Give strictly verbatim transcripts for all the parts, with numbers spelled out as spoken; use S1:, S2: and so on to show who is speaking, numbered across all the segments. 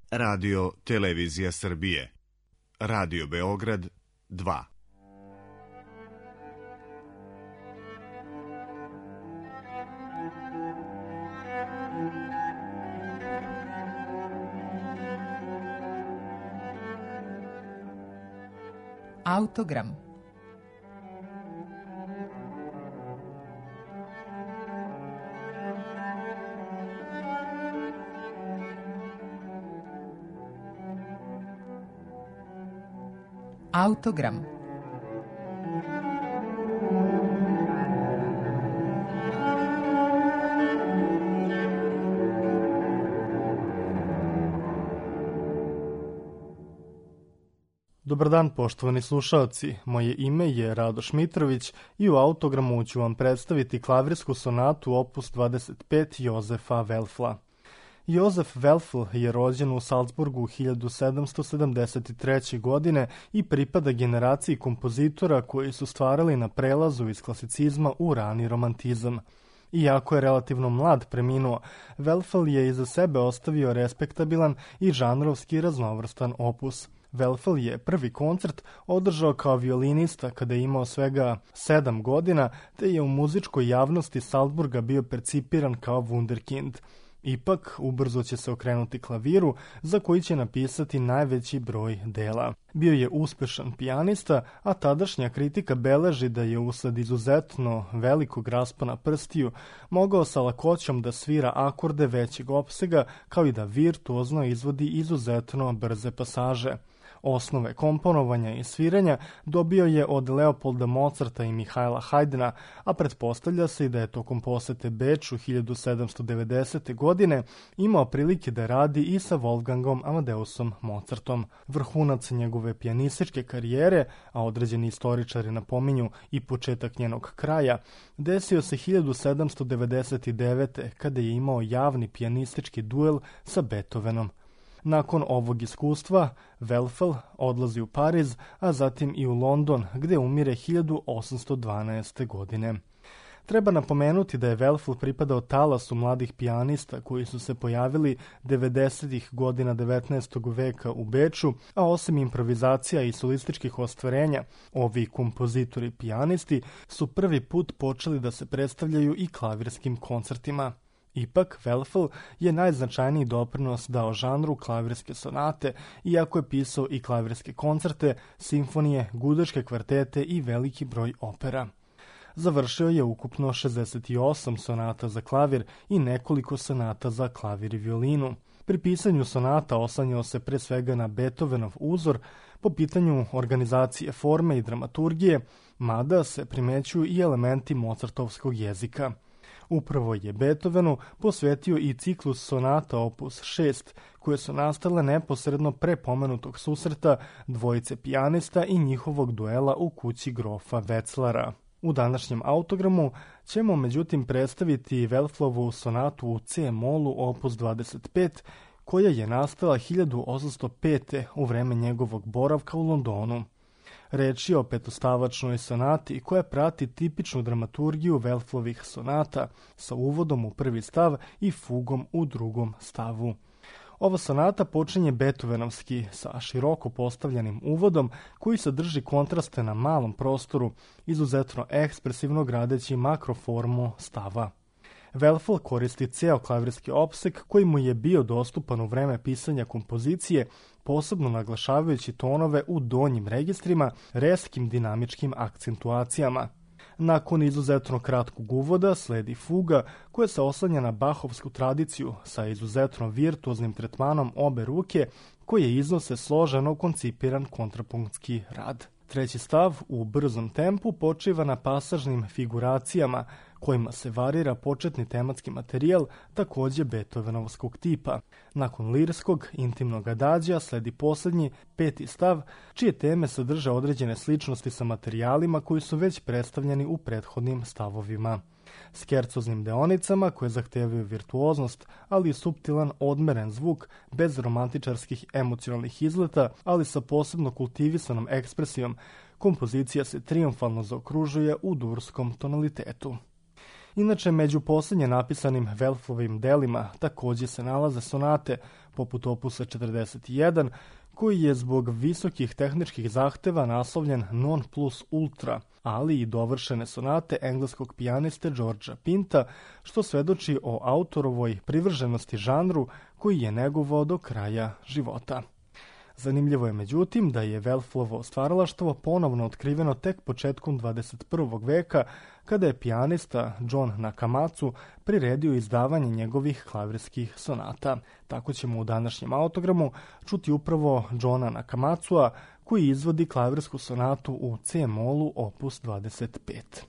S1: Radio Televizija Srbije. Radio Beograd dva.
S2: Autogram. Autogram.
S3: Dobar dan, poštovani slušaoci. Moje ime je Radoš Mitrović i u Autogramu ću vam predstaviti klavirsku sonatu opus dvadeset pet Jozefa Wölfla. Josef Wölfl je rođen u Salzburgu hiljadu sedamsto sedamdeset treće. godine i pripada generaciji kompozitora koji su stvarali na prelazu iz klasicizma u rani romantizam. Iako je relativno mlad preminuo, Wölfl je iza sebe ostavio respektabilan i žanrovski raznovrstan opus. Wölfl je prvi koncert održao kao violinista kada je imao svega sedam godina, te je u muzičkoj javnosti Salzburga bio percipiran kao wunderkind. Ipak, ubrzo će se okrenuti klaviru, za koji će napisati najveći broj dela. Bio je uspešan pijanista, a tadašnja kritika beleži da je usled izuzetno velikog raspona prstiju mogao sa lakoćom da svira akorde većeg opsega, kao i da virtuozno izvodi izuzetno brze pasaže. Osnove komponovanja i sviranja dobio je od Leopolda Mozarta i Mihajla Haydna, a pretpostavlja se i da je tokom posete Beču hiljadu sedamsto devedesete. godine imao prilike da radi i sa Wolfgangom Amadeusom Mozartom. Vrhunac njegove pijanističke karijere, a određeni istoričari napominju i početak njenog kraja, desio se hiljadu sedamsto devedeset devete. kada je imao javni pijanistički duel sa Beethovenom. Nakon ovog iskustva, Wölfl odlazi u Pariz, a zatim i u London, gde umire hiljadu osamsto dvanaeste. godine. Treba napomenuti da je Wölfl pripadao talasu mladih pijanista koji su se pojavili devedesetih godina devetnaestog. veka u Beču, a osim improvizacija i solističkih ostvarenja, ovi kompozitori pijanisti su prvi put počeli da se predstavljaju i klavirskim koncertima. Ipak, Wölfl je najznačajniji doprinos dao žanru klavirske sonate, iako je pisao i klavirske koncerte, simfonije, gudačke kvartete i veliki broj opera. Završio je ukupno šezdeset osam sonata za klavir i nekoliko sonata za klavir i violinu. Pri pisanju sonata oslanjao se pre svega na Beethovenov uzor po pitanju organizacije forme i dramaturgije, mada se primećuju i elementi mozartovskog jezika. Upravo je Beethovenu posvetio i ciklus sonata opus šest, koje su nastale neposredno pre pomenutog susreta dvojice pijanista i njihovog duela u kući grofa Wetzlara. U današnjem autogramu ćemo međutim predstaviti Wölflovu sonatu u C molu opus dvadeset pet, koja je nastala hiljadu osamsto pete. u vreme njegovog boravka u Londonu. Reč je o petostavačnoj sonati koja prati tipičnu dramaturgiju Wölflovih sonata sa uvodom u prvi stav i fugom u drugom stavu. Ova sonata počinje beethovenovski sa široko postavljenim uvodom koji sadrži kontraste na malom prostoru, izuzetno ekspresivno gradeći makroformu stava. Wölfl koristi ceo klavirski opseg koji mu je bio dostupan u vreme pisanja kompozicije, posebno naglašavajući tonove u donjim registrima rezkim dinamičkim akcentuacijama. Nakon izuzetno kratkog uvoda sledi fuga koja se oslanja na Bachovsku tradiciju sa izuzetno virtuoznim tretmanom obe ruke koje iznose složeno koncipiran kontrapunktski rad. Treći stav u brzom tempu počiva na pasažnim figuracijama kojima se varira početni tematski materijal takođe Beethovenovskog tipa. Nakon lirskog, intimnog adagija sledi poslednji, peti stav, čije teme sadrže određene sličnosti sa materijalima koji su već predstavljeni u prethodnim stavovima. Skercoznim deonicama koje zahtevaju virtuoznost, ali i suptilan odmeren zvuk bez romantičarskih emocionalnih izleta, ali sa posebno kultivisanom ekspresijom, kompozicija se triumfalno zaokružuje u durskom tonalitetu. Inače, među posljednje napisanim Wölflovim delima takođe se nalaze sonate poput opusa četrdeset jedan, koji je zbog visokih tehničkih zahteva naslovljen Non plus ultra, ali i dovršene sonate engleskog pijaniste Georgea Pinta, što svedoči o autorovoj privrženosti žanru koji je negovao do kraja života. Zanimljivo je međutim da je Welflovo stvaralaštvo ponovno otkriveno tek početkom dvadeset prvog veka, kada je pijanista John Nakamatsu priredio izdavanje njegovih klavirskih sonata. Tako ćemo u današnjem autogramu čuti upravo Johna Nakamatsua, koji izvodi klavirsku sonatu u C-molu opus dvadeset pet.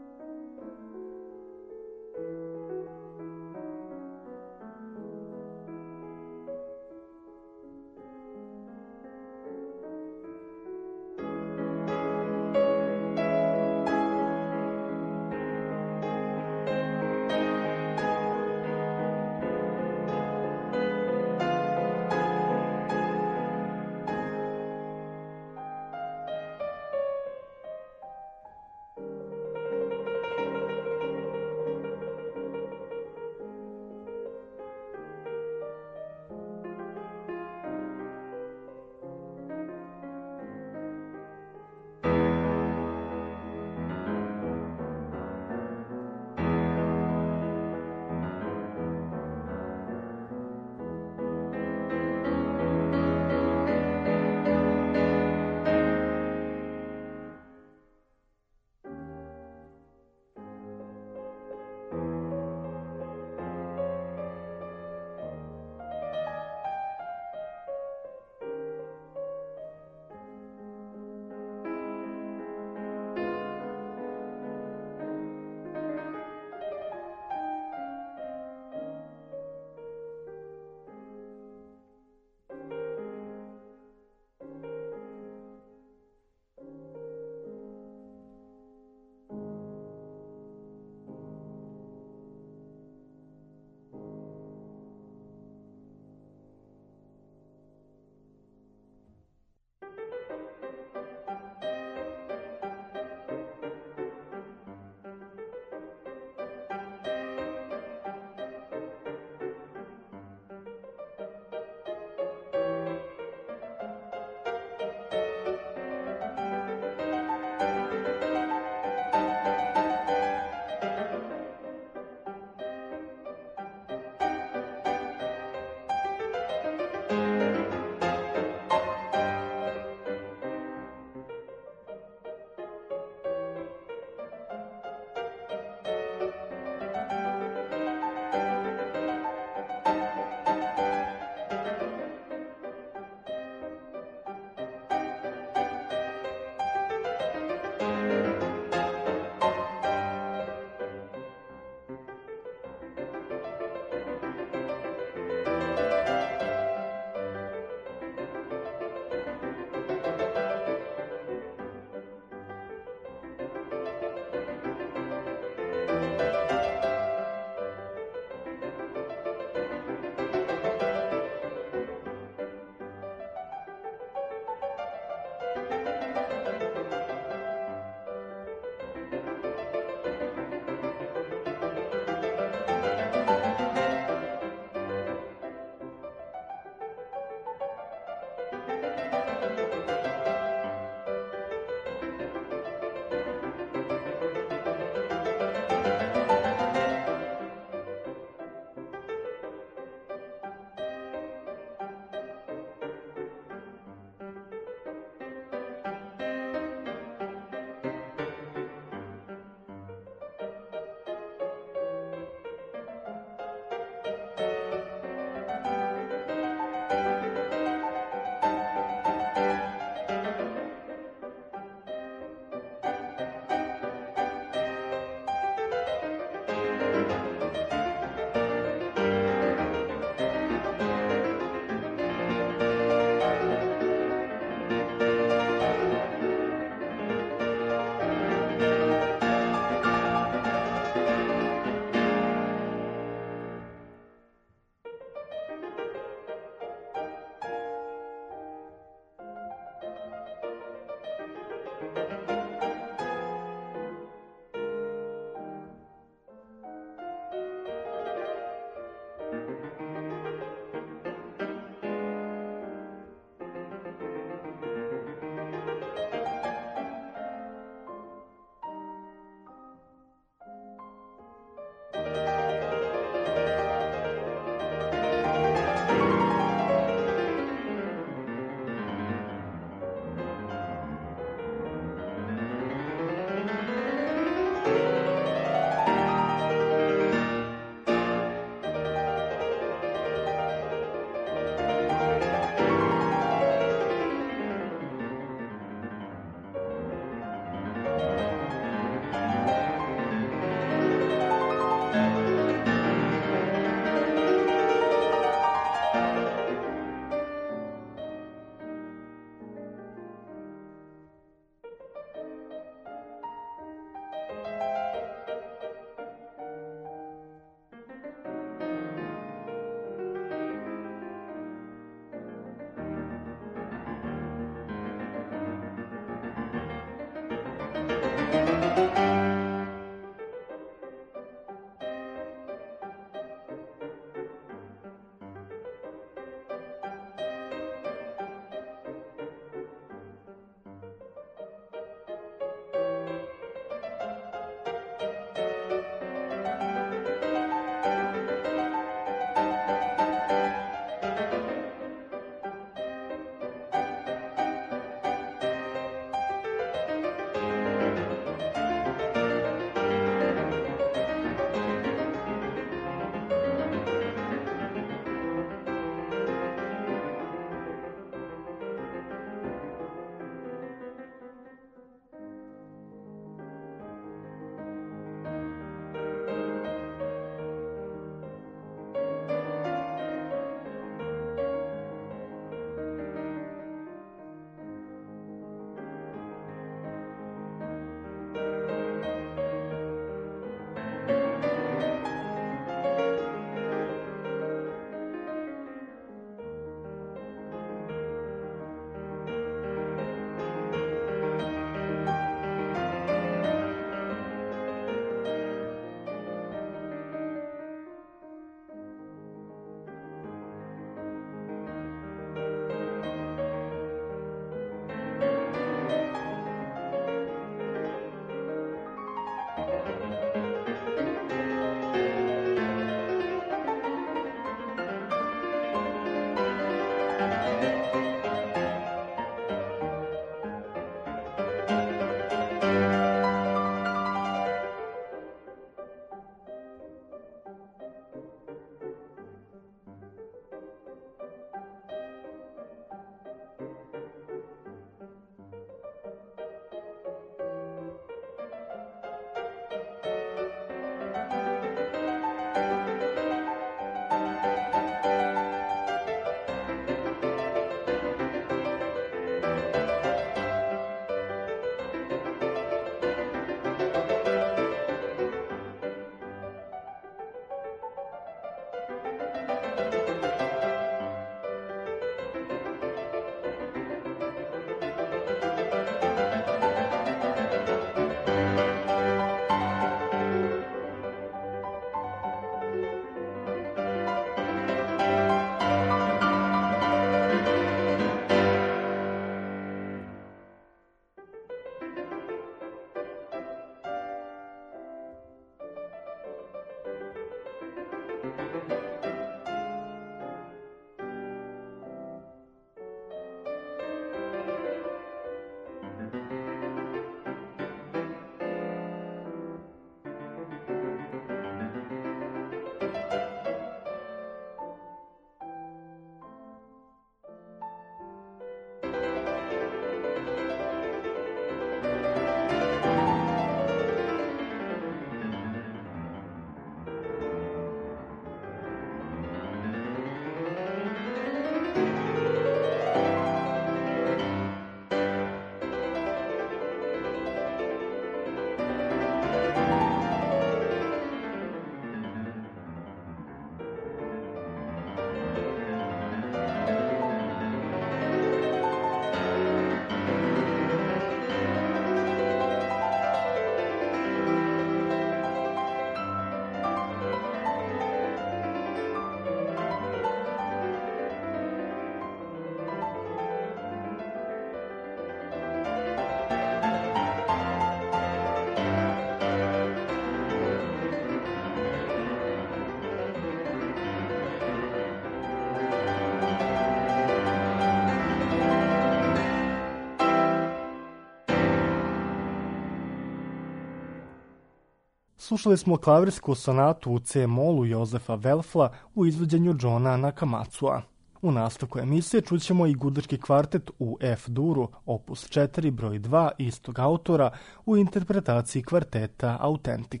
S3: Slušali smo klavirsku sonatu u C-molu Jozefa Welfla u izvođenju Johna Nakamatsua. U nastavku emisije čućemo i gudački kvartet u F-duru, opus četiri broj dva istog autora u interpretaciji kvarteta Authentic.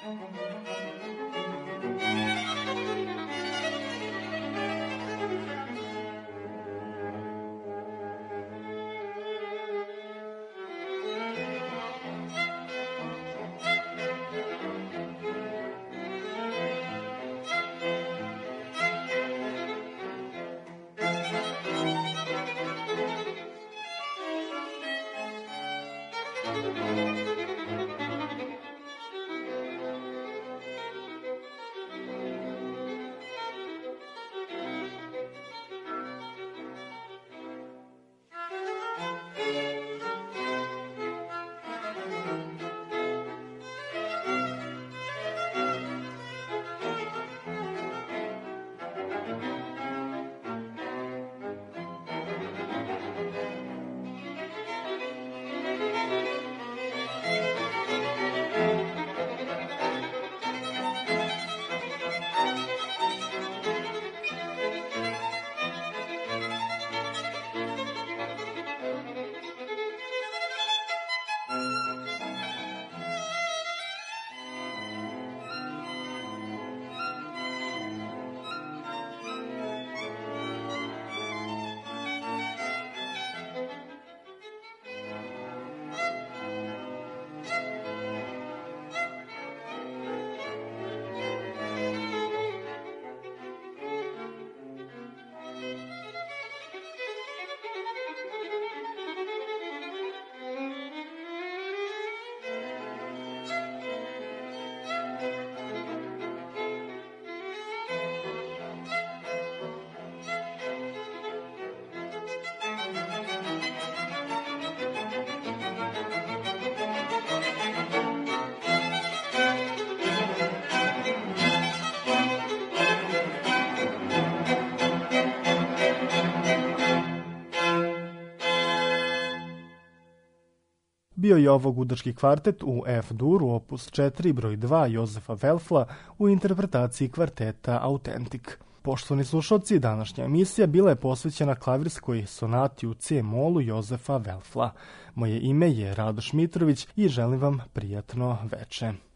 S3: Bio je ovo gudački kvartet u F-dur, opus četiri broj dva Jozefa Welfla u interpretaciji kvarteta Autentik. Poštovani slušalci, današnja emisija bila je posvećena klavirskoj sonati u C-molu Jozefa Welfla. Moje ime je Radoš Mitrović i želim vam prijatno veče.